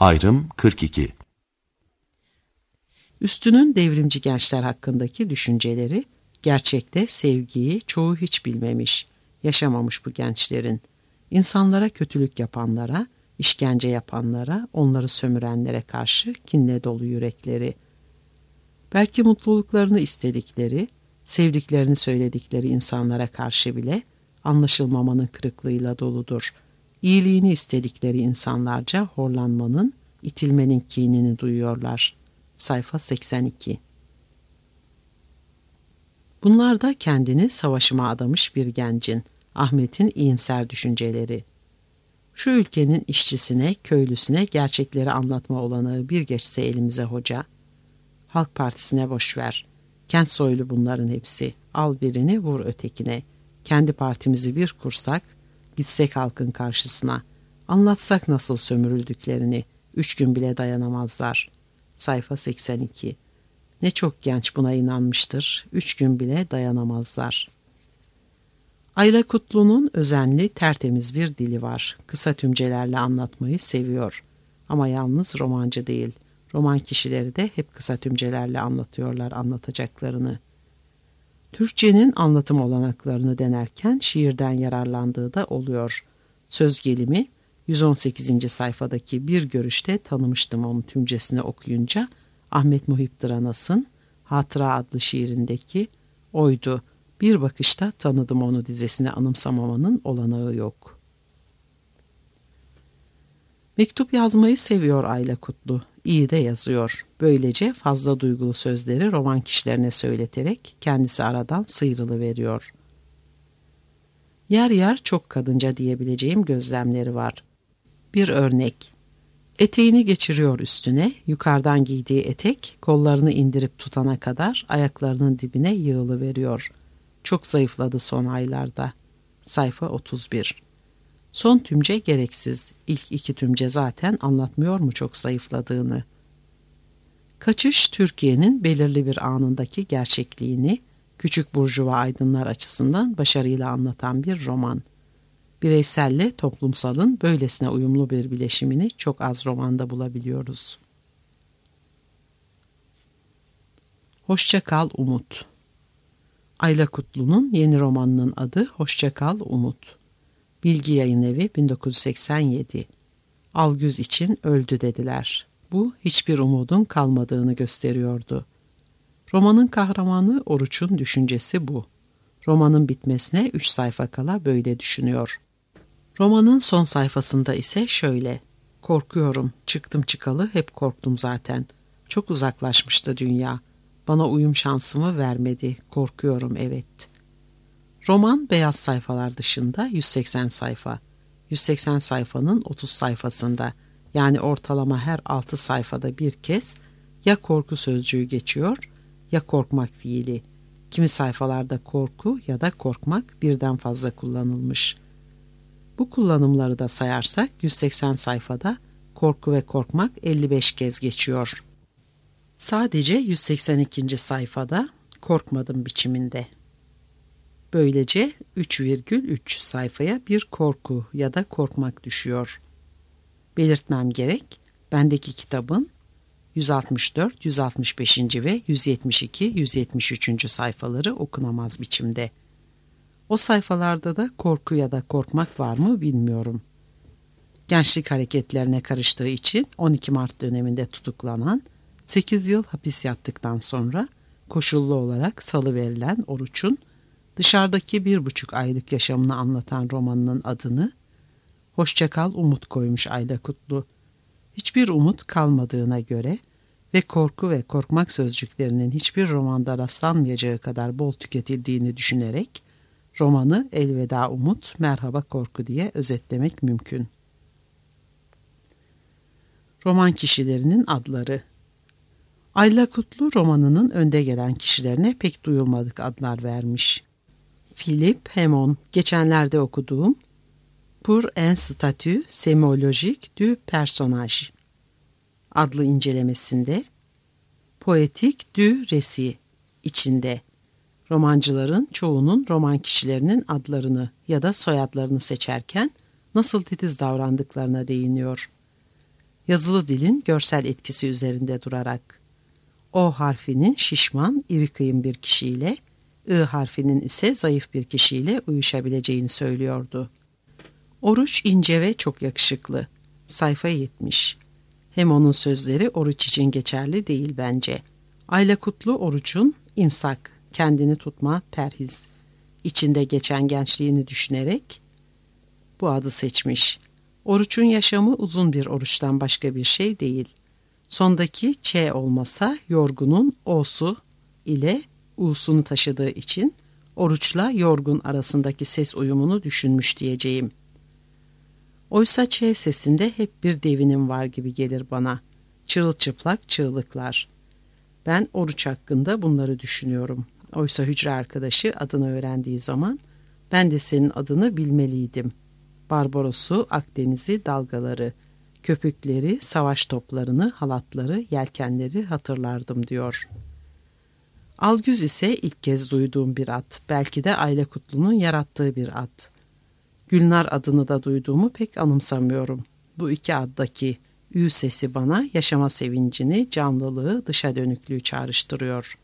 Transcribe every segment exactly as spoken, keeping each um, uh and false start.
Ayrım kırk iki. Üstünün devrimci gençler hakkındaki düşünceleri, gerçekte sevgiyi çoğu hiç bilmemiş, yaşamamış bu gençlerin. İnsanlara kötülük yapanlara, işkence yapanlara, onları sömürenlere karşı kinle dolu yürekleri. Belki mutluluklarını istedikleri, sevdiklerini söyledikleri insanlara karşı bile anlaşılmamanın kırıklığıyla doludur. İyiliğini istedikleri insanlarca horlanmanın, itilmenin kinini duyuyorlar. Sayfa seksen iki. Bunlar da kendini savaşıma adamış bir gencin, Ahmet'in iyimser düşünceleri. Şu ülkenin işçisine, köylüsüne gerçekleri anlatma olanağı bir geçse elimize hoca. Halk Partisi'ne boş ver. Kent soylu bunların hepsi. Al birini vur ötekine. Kendi partimizi bir kursak, gitsek halkın karşısına. Anlatsak nasıl sömürüldüklerini. Üç gün bile dayanamazlar. Sayfa seksen iki. Ne çok genç buna inanmıştır. Üç gün bile dayanamazlar. Ayla Kutlu'nun özenli, tertemiz bir dili var. Kısa tümcelerle anlatmayı seviyor. Ama yalnız romancı değil. Roman kişileri de hep kısa tümcelerle anlatıyorlar anlatacaklarını. Türkçenin anlatım olanaklarını denerken şiirden yararlandığı da oluyor. Söz gelimi yüz on sekizinci sayfadaki bir görüşte tanımıştım onun tümcesini okuyunca. Ahmet Muhip Dranas'ın Hatıra adlı şiirindeki oydu. Bir bakışta tanıdım onu dizesini anımsamamanın olanağı yok. Mektup yazmayı seviyor Ayla Kutlu. İyi de yazıyor. Böylece fazla duygulu sözleri roman kişilerine söyleterek kendisi aradan sıyrılıveriyor. Yer yer çok kadınca diyebileceğim gözlemleri var. Bir örnek. Eteğini geçiriyor üstüne, yukarıdan giydiği etek kollarını indirip tutana kadar ayaklarının dibine yığılıveriyor. Çok zayıfladı son aylarda. Sayfa otuz bir. Son tümce gereksiz. İlk iki tümce zaten anlatmıyor mu çok zayıfladığını? Kaçış Türkiye'nin belirli bir anındaki gerçekliğini küçük burjuva aydınlar açısından başarıyla anlatan bir roman. Bireyselle toplumsalın böylesine uyumlu bir bileşimini çok az romanda bulabiliyoruz. Hoşça kal Umut. Ayla Kutlu'nun yeni romanının adı Hoşça kal Umut. Bilgi Yayınevi bin dokuz yüz seksen yedi. Algüz için öldü dediler. Bu hiçbir umudun kalmadığını gösteriyordu. Romanın kahramanı Oruç'un düşüncesi bu. Romanın bitmesine üç sayfa kala böyle düşünüyor. Romanın son sayfasında ise şöyle: korkuyorum, çıktım çıkalı hep korktum zaten. Çok uzaklaşmıştı dünya. Bana uyum şansımı vermedi. Korkuyorum evet. Roman beyaz sayfalar dışında yüz seksen sayfa. yüz seksen sayfanın otuz sayfasında, yani ortalama her altı sayfada bir kez ya korku sözcüğü geçiyor ya korkmak fiili. Kimi sayfalarda korku ya da korkmak birden fazla kullanılmış. Bu kullanımları da sayarsak yüz seksen sayfada korku ve korkmak elli beş kez geçiyor. Sadece yüz seksen ikinci sayfada korkmadım biçiminde. Böylece üç virgül üç sayfaya bir korku ya da korkmak düşüyor. Belirtmem gerek, bendeki kitabın yüz altmış dört, yüz altmış beş. ve yüz yetmiş iki, yüz yetmiş üçüncü sayfaları okunamaz biçimde. O sayfalarda da korku ya da korkmak var mı bilmiyorum. Gençlik hareketlerine karıştığı için on iki Mart döneminde tutuklanan, sekiz yıl hapis yattıktan sonra koşullu olarak salıverilen Oruç'un dışarıdaki bir buçuk aylık yaşamını anlatan romanının adını Hoşça kal Umut koymuş Ayla Kutlu. Hiçbir umut kalmadığına göre ve korku ve korkmak sözcüklerinin hiçbir romanda rastlanmayacağı kadar bol tüketildiğini düşünerek romanı Elveda Umut, Merhaba Korku diye özetlemek mümkün. Roman kişilerinin adları. Ayla Kutlu romanının önde gelen kişilerine pek duyulmadık adlar vermiş. Philippe Hemon, geçenlerde okuduğum Pour un statut sémiologique du personnage adlı incelemesinde Poetique du récit içinde romancıların çoğunun roman kişilerinin adlarını ya da soyadlarını seçerken nasıl titiz davrandıklarına değiniyor. yazılı dilin görsel etkisi üzerinde durarak. O harfinin şişman, iri kıyım bir kişiyle, I harfinin ise zayıf bir kişiyle uyuşabileceğini söylüyordu. Oruç ince ve çok yakışıklı. Sayfa yetmiş. Hem onun sözleri Oruç için geçerli değil bence. Ayla Kutlu Oruç'un imsak, kendini tutma, perhiz içinde geçen gençliğini düşünerek bu adı seçmiş. Oruç'un yaşamı uzun bir oruçtan başka bir şey değil. Sondaki ç olmasa yorgunun o'su ile u'sunu taşıdığı için oruçla yorgun arasındaki ses uyumunu düşünmüş diyeceğim. Oysa ç sesinde hep bir devinim var gibi gelir bana. Çırılçıplak çığlıklar. Ben oruç hakkında bunları düşünüyorum. Oysa hücre arkadaşı adını öğrendiği zaman ben de senin adını bilmeliydim. Barbaros'u, Akdeniz'i, dalgaları, köpükleri, savaş toplarını, halatları, yelkenleri hatırlardım diyor. Algüz ise ilk kez duyduğum bir ad. Belki de Ayla Kutlu'nun yarattığı bir ad. Gülnar adını da duyduğumu pek anımsamıyorum. Bu iki addaki ü sesi bana yaşama sevincini, canlılığı, dışa dönüklüğü çağrıştırıyor.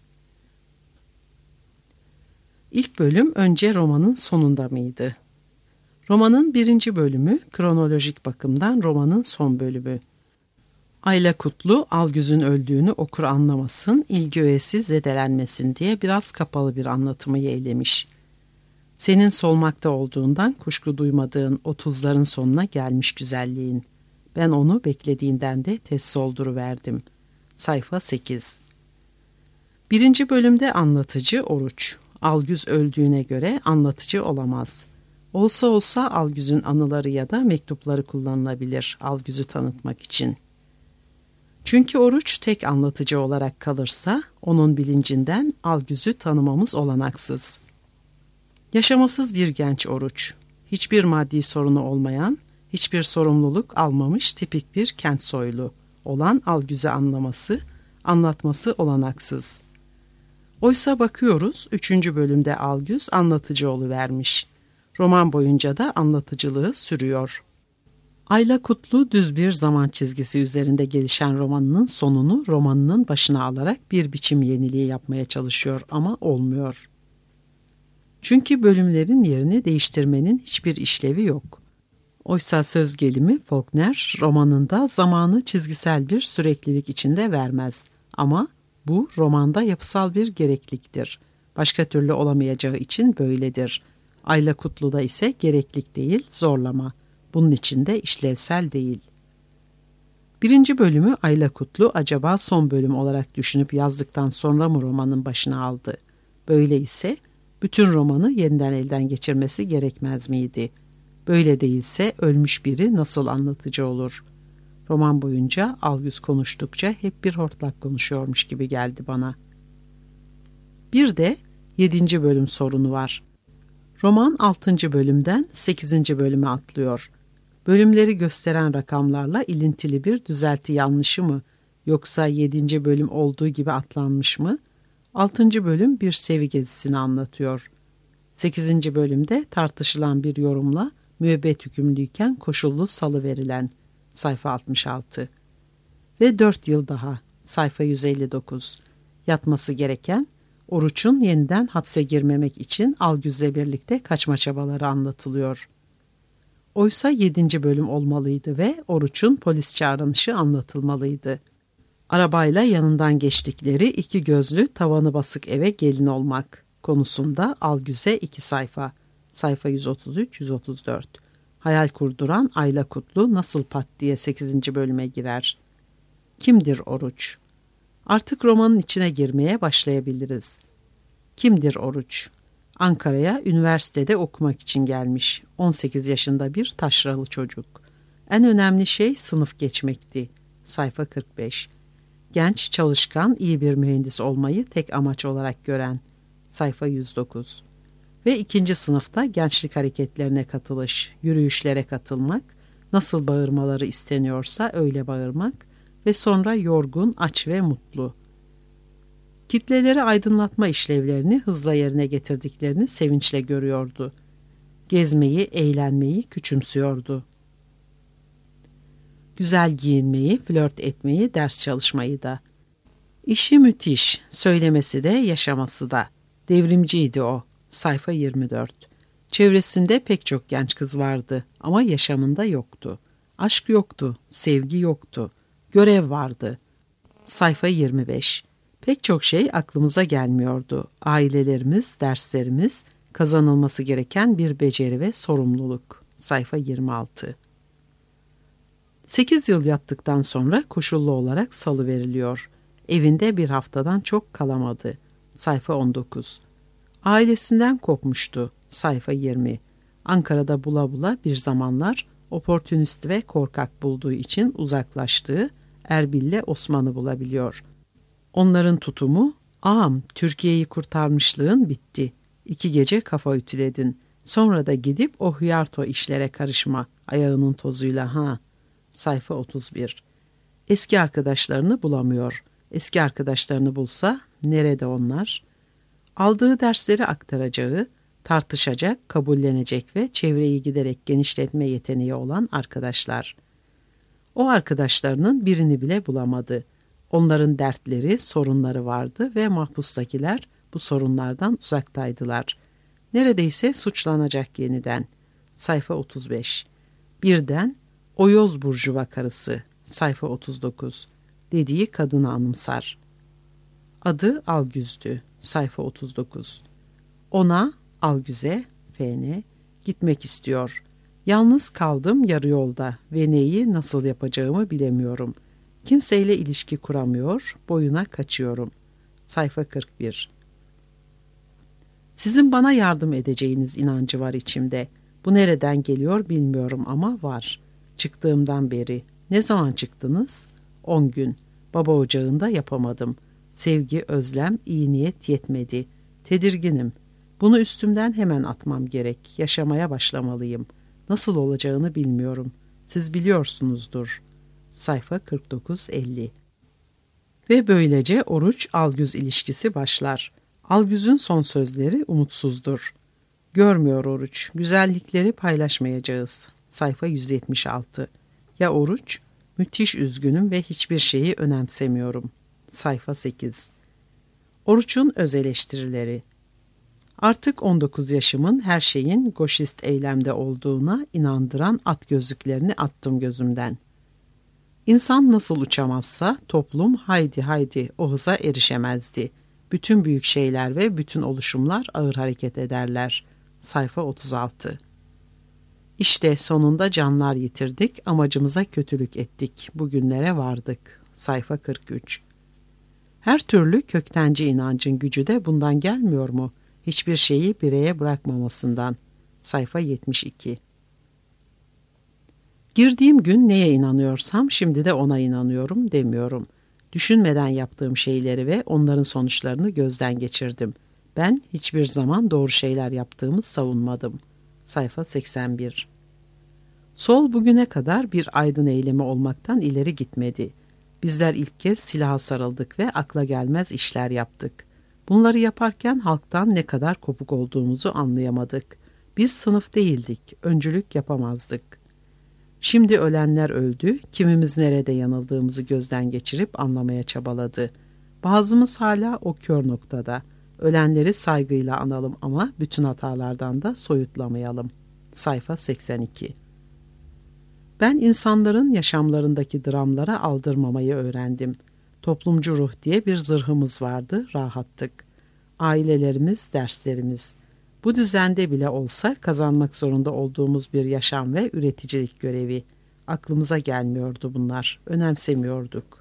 İlk bölüm önce romanın sonunda mıydı? Romanın birinci bölümü kronolojik bakımdan romanın son bölümü. Ayla Kutlu, Algüz'ün öldüğünü okur anlamasın, ilgi öğesi zedelenmesin diye biraz kapalı bir anlatımı yeğlemiş. Senin solmakta olduğundan kuşku duymadığın otuzların sonuna gelmiş güzelliğin. Ben onu beklediğinden de tez solduruverdim. Sayfa sekiz. Birinci bölümde anlatıcı Oruç. Algüz öldüğüne göre anlatıcı olamaz. Olsa olsa Algüz'ün anıları ya da mektupları kullanılabilir Algüz'ü tanıtmak için. Çünkü Oruç tek anlatıcı olarak kalırsa onun bilincinden Algüz'ü tanımamız olanaksız. Yaşamasız bir genç Oruç, hiçbir maddi sorunu olmayan, hiçbir sorumluluk almamış tipik bir kent soylu olan Algüz'ü anlaması, anlatması olanaksız. Oysa bakıyoruz üçüncü bölümde Algüz anlatıcı oluvermiş. Roman boyunca da anlatıcılığı sürüyor. Ayla Kutlu düz bir zaman çizgisi üzerinde gelişen romanının sonunu romanının başına alarak bir biçim yeniliği yapmaya çalışıyor ama olmuyor. Çünkü bölümlerin yerini değiştirmenin hiçbir işlevi yok. Oysa söz gelimi Faulkner romanında zamanı çizgisel bir süreklilik içinde vermez. Ama bu romanda yapısal bir gerekliliktir. Başka türlü olamayacağı için böyledir. Ayla Kutlu'da ise gereklilik değil, zorlama. Bunun için de işlevsel değil. Birinci bölümü Ayla Kutlu acaba son bölüm olarak düşünüp yazdıktan sonra mı romanın başına aldı? Böyle ise bütün romanı yeniden elden geçirmesi gerekmez miydi? Böyle değilse ölmüş biri nasıl anlatıcı olur? Roman boyunca Algüz konuştukça hep bir hortlak konuşuyormuş gibi geldi bana. Bir de yedinci bölüm sorunu var. Roman altıncı bölümden sekizinci bölüme atlıyor. Bölümleri gösteren rakamlarla ilintili bir düzelti yanlışı mı, yoksa yedinci bölüm olduğu gibi atlanmış mı? altıncı bölüm bir sevi gezisini anlatıyor. sekizinci bölümde tartışılan bir yorumla müebbet hükümlüyken koşullu salı verilen sayfa altmış altı ve dört yıl daha sayfa yüz elli dokuz yatması gereken Oruç'un yeniden hapse girmemek için Algüz'le birlikte kaçma çabaları anlatılıyor. Oysa yedinci bölüm olmalıydı ve Oruç'un polis çağrılışı anlatılmalıydı. Arabayla yanından geçtikleri iki gözlü tavanı basık eve gelin olmak konusunda Algüz'e iki sayfa, sayfa yüz otuz üç yüz otuz dört. Hayal kurduran Ayla Kutlu nasıl pat diye sekizinci bölüme girer? Kimdir Oruç? Artık romanın içine girmeye başlayabiliriz. Kimdir Oruç? Ankara'ya üniversitede okumak için gelmiş. on sekiz yaşında bir taşralı çocuk. En önemli şey sınıf geçmekti. Sayfa kırk beş. Genç, çalışkan, iyi bir mühendis olmayı tek amaç olarak gören. Sayfa yüz dokuz. Ve ikinci sınıfta gençlik hareketlerine katılış, yürüyüşlere katılmak, nasıl bağırmaları isteniyorsa öyle bağırmak ve sonra yorgun, aç ve mutlu. Kitleleri aydınlatma işlevlerini hızla yerine getirdiklerini sevinçle görüyordu. Gezmeyi, eğlenmeyi küçümsüyordu. Güzel giyinmeyi, flört etmeyi, ders çalışmayı da. İşi müthiş, söylemesi de, yaşaması da. Devrimciydi o. Sayfa yirmi dört. Çevresinde pek çok genç kız vardı ama yaşamında yoktu. Aşk yoktu, sevgi yoktu. Görev vardı. Sayfa yirmi beş. Pek çok şey aklımıza gelmiyordu. Ailelerimiz, derslerimiz, kazanılması gereken bir beceri ve sorumluluk. Sayfa yirmi altı. Sekiz yıl yattıktan sonra koşullu olarak salıveriliyor. Evinde bir haftadan çok kalamadı. Sayfa on dokuz. Ailesinden kopmuştu. Sayfa yirmi. Ankara'da bula bula bir zamanlar oportunist ve korkak bulduğu için uzaklaştığı Erbil'le Osman'ı bulabiliyor. Onların tutumu, ağam Türkiye'yi kurtarmışlığın bitti. İki gece kafa ütüledin. Sonra da gidip o hıyarto işlere karışma ayağının tozuyla ha. Sayfa otuz bir. Eski arkadaşlarını bulamıyor. Eski arkadaşlarını bulsa nerede onlar? Aldığı dersleri aktaracağı, tartışacak, kabullenecek ve çevreyi giderek genişletme yeteneği olan arkadaşlar. O arkadaşlarının birini bile bulamadı. Onların dertleri, sorunları vardı ve mahpustakiler bu sorunlardan uzaktaydılar. Neredeyse suçlanacak yeniden. Sayfa otuz beş. Birden o yoz burjuva karısı. Sayfa otuz dokuz. Dediği kadını anımsar. Adı Algüz'dü. Sayfa otuz dokuz. Ona, Algüz'e, F N, gitmek istiyor. Yalnız kaldım yarı yolda ve neyi nasıl yapacağımı bilemiyorum. Kimseyle ilişki kuramıyor, boyuna kaçıyorum. Sayfa kırk bir. Sizin bana yardım edeceğiniz inancı var içimde. Bu nereden geliyor bilmiyorum ama var. Çıktığımdan beri. Ne zaman çıktınız? On gün. Baba ocağında yapamadım. Sevgi, özlem, iyi niyet yetmedi. Tedirginim. Bunu üstümden hemen atmam gerek. Yaşamaya başlamalıyım. Nasıl olacağını bilmiyorum. Siz biliyorsunuzdur. Sayfa kırk dokuz elli. Ve böylece oruç-algüz ilişkisi başlar. Algüz'ün son sözleri umutsuzdur. Görmüyor oruç. Güzellikleri paylaşmayacağız. Sayfa yüz yetmiş altı. Ya oruç? Müthiş üzgünüm ve hiçbir şeyi önemsemiyorum. Sayfa sekiz. Oruç'un öz eleştirileri. Artık on dokuz yaşımın her şeyin goşist eylemde olduğuna inandıran at gözlüklerini attım gözümden. İnsan nasıl uçamazsa toplum haydi haydi o hıza erişemezdi. Bütün büyük şeyler ve bütün oluşumlar ağır hareket ederler. Sayfa otuz altı. İşte sonunda canlar yitirdik, amacımıza kötülük ettik, bugünlere vardık. Sayfa kırk üç. Her türlü köktenci inancın gücü de bundan gelmiyor mu? Hiçbir şeyi bireye bırakmamasından. Sayfa yetmiş iki. Girdiğim gün neye inanıyorsam şimdi de ona inanıyorum demiyorum. Düşünmeden yaptığım şeyleri ve onların sonuçlarını gözden geçirdim. Ben hiçbir zaman doğru şeyler yaptığımı savunmadım. Sayfa seksen bir. Sol bugüne kadar bir aydın eylemi olmaktan ileri gitmedi. Bizler ilk kez silaha sarıldık ve akla gelmez işler yaptık. Bunları yaparken halktan ne kadar kopuk olduğumuzu anlayamadık. Biz sınıf değildik, öncülük yapamazdık. Şimdi ölenler öldü, kimimiz nerede yanıldığımızı gözden geçirip anlamaya çabaladı. Bazımız hala o kör noktada. Ölenleri saygıyla analım ama bütün hatalardan da soyutlamayalım. Sayfa seksen iki. Ben insanların yaşamlarındaki dramlara aldırmamayı öğrendim. Toplumcu ruh diye bir zırhımız vardı, rahattık. Ailelerimiz, derslerimiz. Bu düzende bile olsa kazanmak zorunda olduğumuz bir yaşam ve üreticilik görevi. Aklımıza gelmiyordu bunlar, önemsemiyorduk.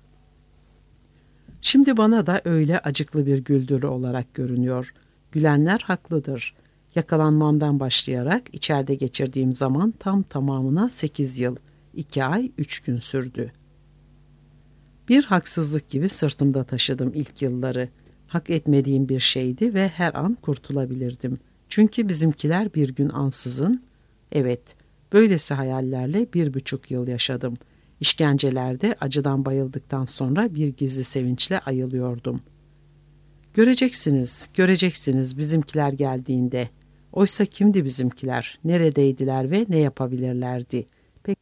Şimdi bana da öyle acıklı bir güldürü olarak görünüyor. Gülenler haklıdır. Yakalanmamdan başlayarak içeride geçirdiğim zaman tam tamamına sekiz yıl, iki ay, üç gün sürdü. Bir haksızlık gibi sırtımda taşıdım ilk yılları. Hak etmediğim bir şeydi ve her an kurtulabilirdim. Çünkü bizimkiler bir gün ansızın, evet, böylesi hayallerle bir buçuk yıl yaşadım. İşkencelerde acıdan bayıldıktan sonra bir gizli sevinçle ayılıyordum. Göreceksiniz, göreceksiniz bizimkiler geldiğinde. Oysa kimdi bizimkiler, neredeydiler ve ne yapabilirlerdi? Pek,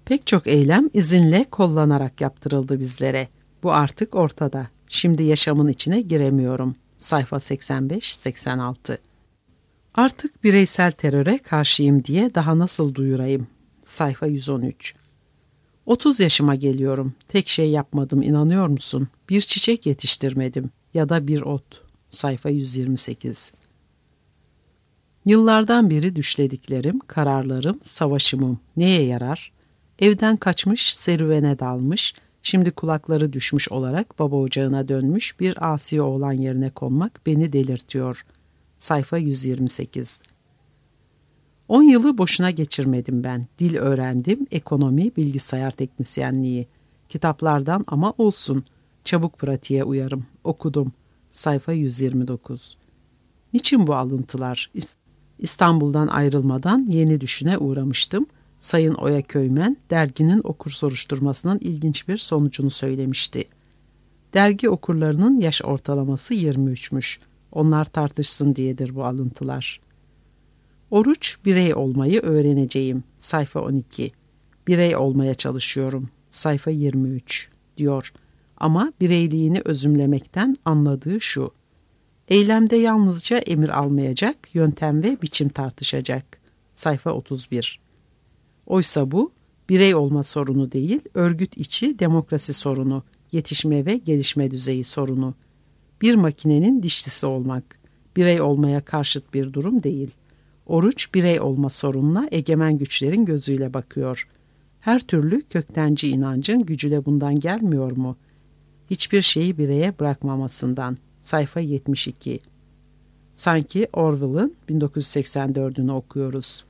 Pek çok eylem izinle kollanarak yaptırıldı bizlere. Bu artık ortada. Şimdi yaşamın içine giremiyorum. Sayfa seksen beş seksen altı. Artık bireysel teröre karşıyım diye daha nasıl duyurayım? Sayfa yüz on üç. otuz yaşıma geliyorum. Tek şey yapmadım, inanıyor musun? Bir çiçek yetiştirmedim ya da bir ot. Sayfa yüz yirmi sekiz. Yıllardan beri düşlediklerim, kararlarım, savaşımım neye yarar? Evden kaçmış, serüvene dalmış, şimdi kulakları düşmüş olarak baba ocağına dönmüş bir asi oğlan yerine konmak beni delirtiyor. Sayfa yüz yirmi sekiz. On yılı boşuna geçirmedim ben. Dil öğrendim, ekonomi, bilgisayar teknisyenliği. Kitaplardan ama olsun. Çabuk pratiğe uyarım. Okudum. Sayfa yüz yirmi dokuz. Niçin bu alıntılar? İstanbul'dan ayrılmadan yeni düşüne uğramıştım. Sayın Oya Köymen, derginin okur soruşturmasının ilginç bir sonucunu söylemişti. Dergi okurlarının yaş ortalaması yirmi üçmüş. Onlar tartışsın diyedir bu alıntılar. Oruç, birey olmayı öğreneceğim. Sayfa on iki. Birey olmaya çalışıyorum. Sayfa yirmi üç diyor. Ama bireyliğini özümlemekten anladığı şu: eylemde yalnızca emir almayacak, yöntem ve biçim tartışacak. Sayfa otuz bir. Oysa bu, birey olma sorunu değil, örgüt içi demokrasi sorunu, yetişme ve gelişme düzeyi sorunu. Bir makinenin dişlisi olmak, birey olmaya karşıt bir durum değil. Oruç, birey olma sorununa egemen güçlerin gözüyle bakıyor. Her türlü köktenci inancın gücü de bundan gelmiyor mu? Hiçbir şeyi bireye bırakmamasından. Sayfa yetmiş iki. Sanki Orwell'ın bin dokuz yüz seksen dördünü okuyoruz.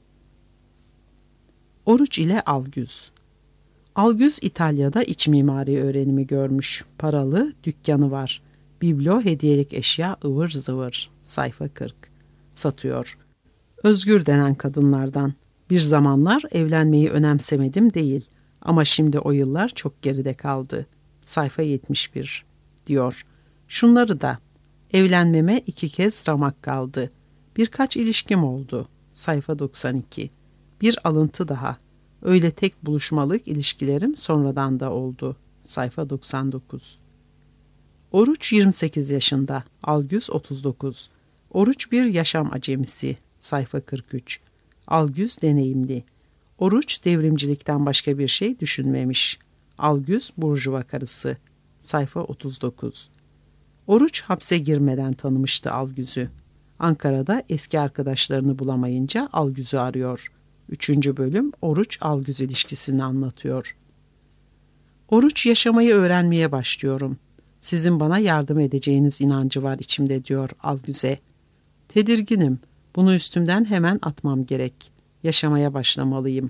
Oruç ile Algüz. Algüz İtalya'da iç mimari öğrenimi görmüş. Paralı, dükkanı var. Biblo, hediyelik eşya ıvır zıvır. Sayfa kırk. Satıyor. Özgür denen kadınlardan. Bir zamanlar evlenmeyi önemsemedim değil. Ama şimdi o yıllar çok geride kaldı. Sayfa yetmiş bir. Diyor. Şunları da. Evlenmeme iki kez ramak kaldı. Birkaç ilişkim oldu. Sayfa doksan iki. Bir alıntı daha. Öyle tek buluşmalık ilişkilerim sonradan da oldu. Sayfa doksan dokuz. Oruç yirmi sekiz yaşında. Algüz otuz dokuz. Oruç bir yaşam acemisi. Sayfa kırk üç. Algüz deneyimli. Oruç devrimcilikten başka bir şey düşünmemiş. Algüz burjuva karısı. Sayfa otuz dokuz. Oruç hapse girmeden tanımıştı Algüz'ü. Ankara'da eski arkadaşlarını bulamayınca Algüz'ü arıyor. Üçüncü bölüm Oruç-Algüz ilişkisini anlatıyor. Oruç, yaşamayı öğrenmeye başlıyorum. Sizin bana yardım edeceğiniz inancı var içimde, diyor Algüz'e. Tedirginim. Bunu üstümden hemen atmam gerek. Yaşamaya başlamalıyım.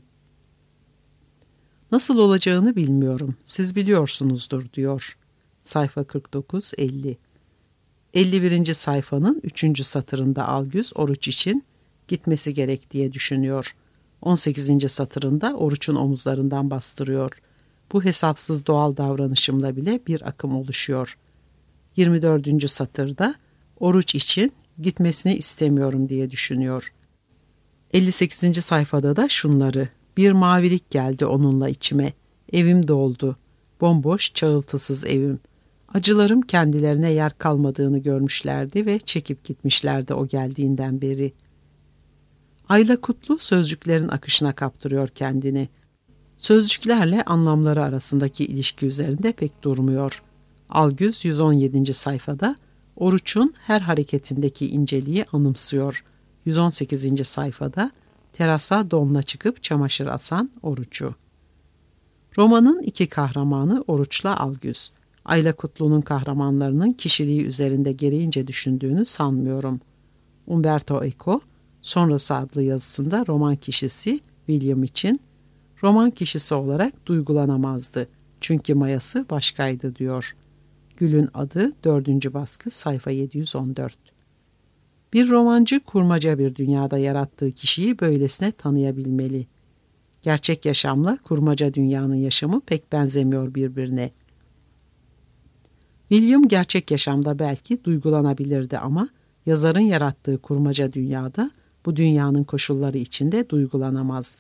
Nasıl olacağını bilmiyorum. Siz biliyorsunuzdur, diyor. Sayfa kırk dokuz elli. elli birinci sayfanın üçüncü satırında Algüz Oruç için gitmesi gerek diye düşünüyor. on sekizinci satırında Oruç'un omuzlarından bastırıyor. Bu hesapsız doğal davranışımla bile bir akım oluşuyor. yirmi dördüncü satırda Oruç için gitmesini istemiyorum diye düşünüyor. elli sekizinci sayfada da şunları: bir mavilik geldi onunla içime. Evim doldu. Bomboş, çağıltısız evim. Acılarım kendilerine yer kalmadığını görmüşlerdi ve çekip gitmişlerdi o geldiğinden beri. Ayla Kutlu sözcüklerin akışına kaptırıyor kendini. Sözcüklerle anlamları arasındaki ilişki üzerinde pek durmuyor. Algüz yüz on yedinci sayfada Oruç'un her hareketindeki inceliği anımsıyor. yüz on sekizinci sayfada terasa donla çıkıp çamaşır asan Oruç'u. Romanın iki kahramanı Oruç'la Algüz. Ayla Kutlu'nun kahramanlarının kişiliği üzerinde gereğince düşündüğünü sanmıyorum. Umberto Eco, Sonrası adlı yazısında roman kişisi William için roman kişisi olarak duygulanamazdı. Çünkü mayası başkaydı, diyor. Gül'ün adı dördüncü baskı sayfa yedi yüz on dört. Bir romancı kurmaca bir dünyada yarattığı kişiyi böylesine tanıyabilmeli. Gerçek yaşamla kurmaca dünyanın yaşamı pek benzemiyor birbirine. William gerçek yaşamda belki duygulanabilirdi ama yazarın yarattığı kurmaca dünyada bu dünyanın koşulları içinde duygulanamaz.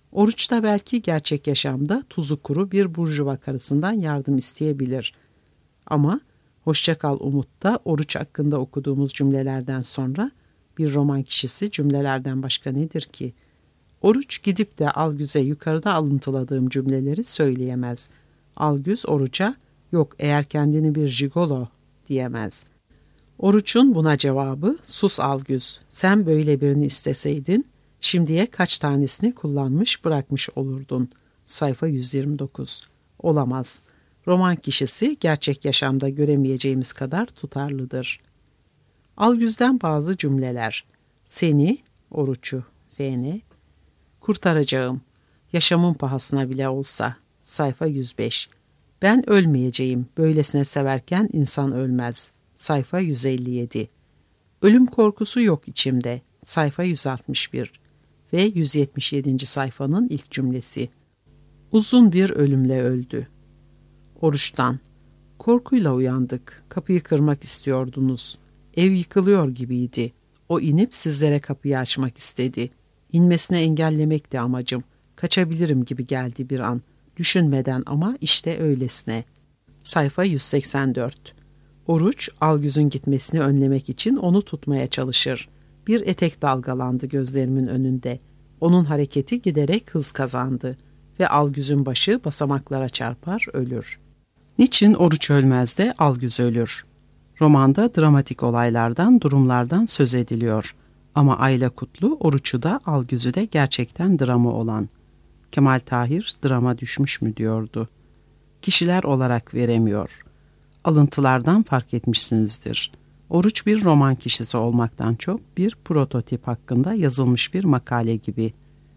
Oruç da belki gerçek yaşamda tuzu kuru bir burjuva karısından yardım isteyebilir. Ama Hoşça Kal Umut'ta Oruç hakkında okuduğumuz cümlelerden sonra bir roman kişisi cümlelerden başka nedir ki? Oruç gidip de Algüz'e yukarıda alıntıladığım cümleleri söyleyemez. Algüz Oruç'a yok eğer kendini bir jigolo diyemez. Oruç'un buna cevabı sus Algüz, sen böyle birini isteseydin şimdiye kaç tanesini kullanmış bırakmış olurdun. Sayfa yüz yirmi dokuz. Olamaz. Roman kişisi gerçek yaşamda göremeyeceğimiz kadar tutarlıdır. Algüz'den bazı cümleler. Seni, Oruç'u, F N, kurtaracağım. Yaşamın pahasına bile olsa. Sayfa yüz beş. Ben ölmeyeceğim. Böylesine severken insan ölmez. Sayfa yüz elli yedi. Ölüm korkusu yok içimde. Sayfa yüz altmış bir. Ve yüz yetmiş yedinci sayfanın ilk cümlesi. Uzun bir ölümle öldü. Oruç'tan. Korkuyla uyandık. Kapıyı kırmak istiyordunuz. Ev yıkılıyor gibiydi. O inip sizlere kapıyı açmak istedi. İnmesini engellemekti amacım. Kaçabilirim gibi geldi bir an. Düşünmeden ama işte öylesine. Sayfa yüz seksen dört. Oruç, Algüz'ün gitmesini önlemek için onu tutmaya çalışır. Bir etek dalgalandı gözlerimin önünde. Onun hareketi giderek hız kazandı. Ve Algüz'ün başı basamaklara çarpar, ölür. Niçin Oruç ölmez de Algüz ölür? Romanda dramatik olaylardan, durumlardan söz ediliyor. Ama Ayla Kutlu, Oruç'u da Algüz'ü de gerçekten dramı olan. Kemal Tahir drama düşmüş mü diyordu. Kişiler olarak veremiyor. Alıntılardan fark etmişsinizdir. Oruç bir roman kişisi olmaktan çok bir prototip hakkında yazılmış bir makale gibi.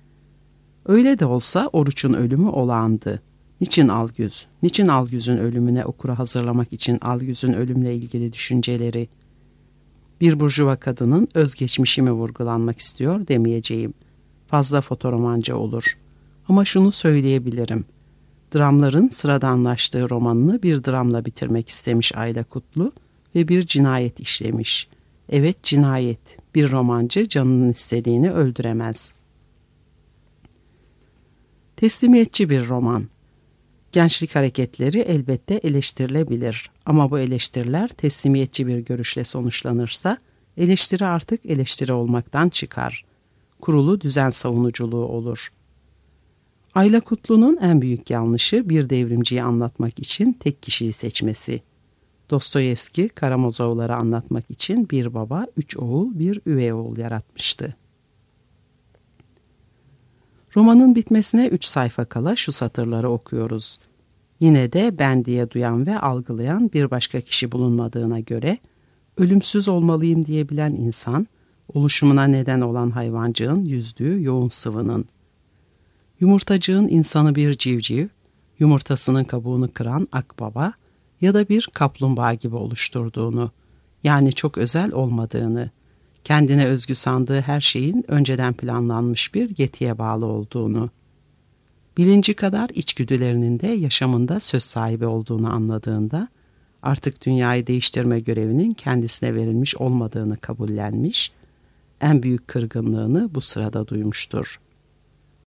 Öyle de olsa Oruç'un ölümü olağandı. Niçin Algüz? Niçin Algüz'ün ölümüne okuru hazırlamak için Algüz'ün ölümle ilgili düşünceleri? Bir burjuva kadının özgeçmişi mi vurgulanmak istiyor demeyeceğim. Fazla fotoromanca olur. Ama şunu söyleyebilirim. Dramların sıradanlaştığı romanını bir dramla bitirmek istemiş Ayla Kutlu ve bir cinayet işlemiş. Evet, cinayet. Bir romancı canının istediğini öldüremez. Teslimiyetçi bir roman. Gençlik hareketleri elbette eleştirilebilir ama bu eleştiriler teslimiyetçi bir görüşle sonuçlanırsa eleştiri artık eleştiri olmaktan çıkar. Kurulu düzen savunuculuğu olur. Ayla Kutlu'nun en büyük yanlışı bir devrimciyi anlatmak için tek kişiyi seçmesi. Dostoyevski, Karamazovları anlatmak için bir baba, üç oğul, bir üvey oğul yaratmıştı. Romanın bitmesine üç sayfa kala şu satırları okuyoruz. Yine de ben diye duyan ve algılayan bir başka kişi bulunmadığına göre, ölümsüz olmalıyım diyebilen insan, oluşumuna neden olan hayvancığın yüzdüğü yoğun sıvının, yumurtacığın insanı bir civciv, yumurtasının kabuğunu kıran akbaba ya da bir kaplumbağa gibi oluşturduğunu, yani çok özel olmadığını, kendine özgü sandığı her şeyin önceden planlanmış bir yetiye bağlı olduğunu, bilinci kadar içgüdülerinin de yaşamında söz sahibi olduğunu anladığında, artık dünyayı değiştirme görevinin kendisine verilmiş olmadığını kabullenmiş, en büyük kırgınlığını bu sırada duymuştur.